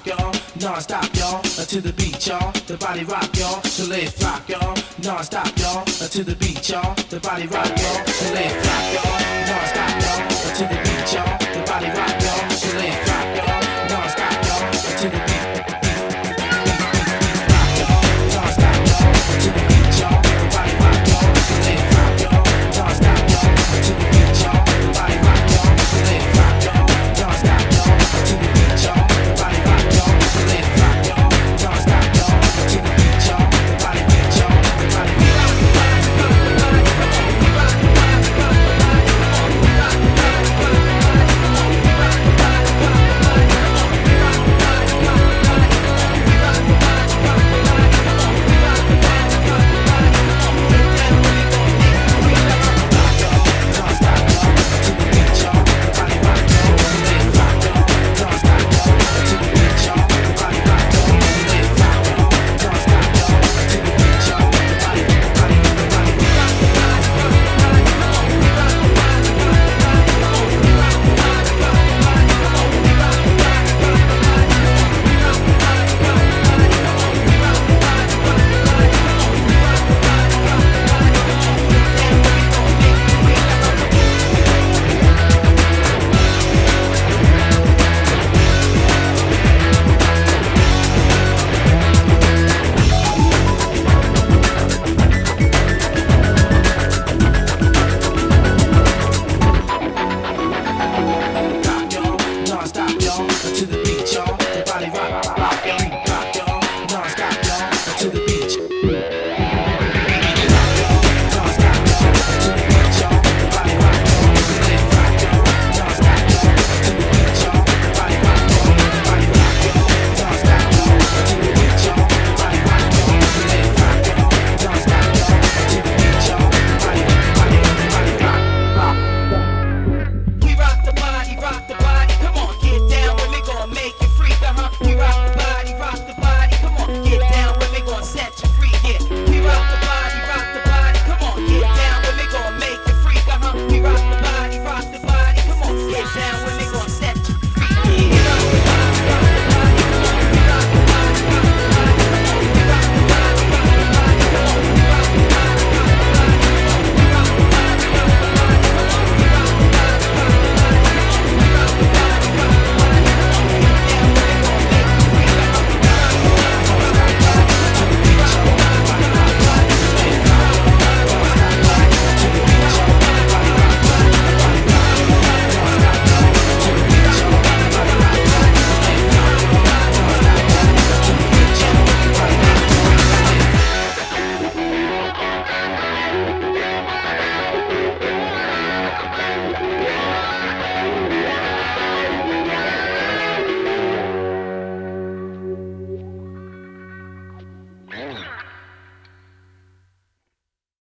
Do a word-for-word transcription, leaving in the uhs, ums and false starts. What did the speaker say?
rock, y'all, non-stop, y'all, to the beat, y'all, the body rock, y'all, so let's rock, y'all, non-stop, y'all, to the beat, y'all, the body rock, y'all, so let's rock, y'all, non-stop, y'all, to the beat, y'all, the body rock, y'all, so let's rock.